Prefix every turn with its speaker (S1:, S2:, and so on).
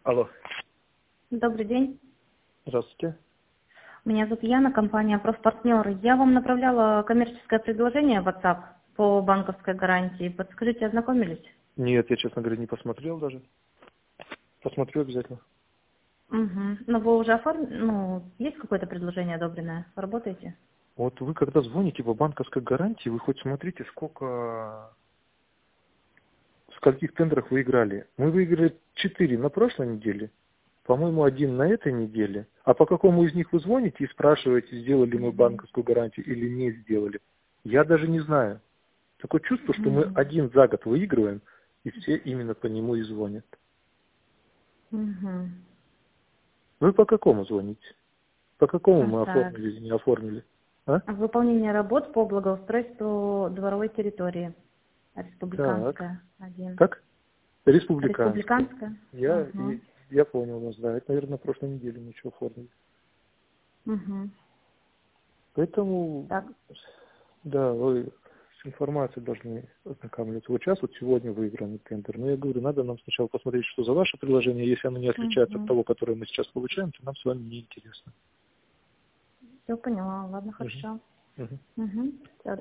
S1: Алло.
S2: Добрый день.
S1: Здравствуйте.
S2: Меня зовут Яна, компания «Профпартнер». Я вам направляла коммерческое предложение в WhatsApp по банковской гарантии. Подскажите, ознакомились?
S1: Нет, я, честно говоря, не посмотрел даже. Посмотрю обязательно.
S2: Угу. Но вы уже оформили, есть какое-то предложение одобренное? Работаете?
S1: Вот вы, когда звоните по банковской гарантии, вы хоть смотрите, в скольких тендерах вы играли. Мы выиграли 4 на прошлой неделе, по-моему, 1 на этой неделе. А по какому из них вы звоните и спрашиваете, сделали мы банковскую гарантию или не сделали? Я даже не знаю. Такое чувство, что мы один за год выигрываем, и все именно по нему и звонят.
S2: Угу.
S1: Вы по какому звоните? По какому мы
S2: Так.
S1: оформили или не оформили? А?
S2: Выполнение работ по благоустройству дворовой территории.
S1: Так.
S2: Республиканская, 1.
S1: Как? Республиканская.
S2: Республиканская.
S1: Я,
S2: Угу.
S1: я понял вас, да. Это, наверное, на прошлой неделе мы еще оформили.
S2: Угу.
S1: Поэтому,
S2: Так.
S1: да, вы с информацией должны ознакомиться. Вот сейчас, вот сегодня выигранный тендер. Но я говорю, надо нам сначала посмотреть, что за ваше приложение. Если оно не отличается от
S2: Угу.
S1: того, которое мы сейчас получаем, то нам с вами не интересно.
S2: Все поняла. Ладно,
S1: Мгм.
S2: хорошо.
S1: Мгм.
S2: Угу. Все,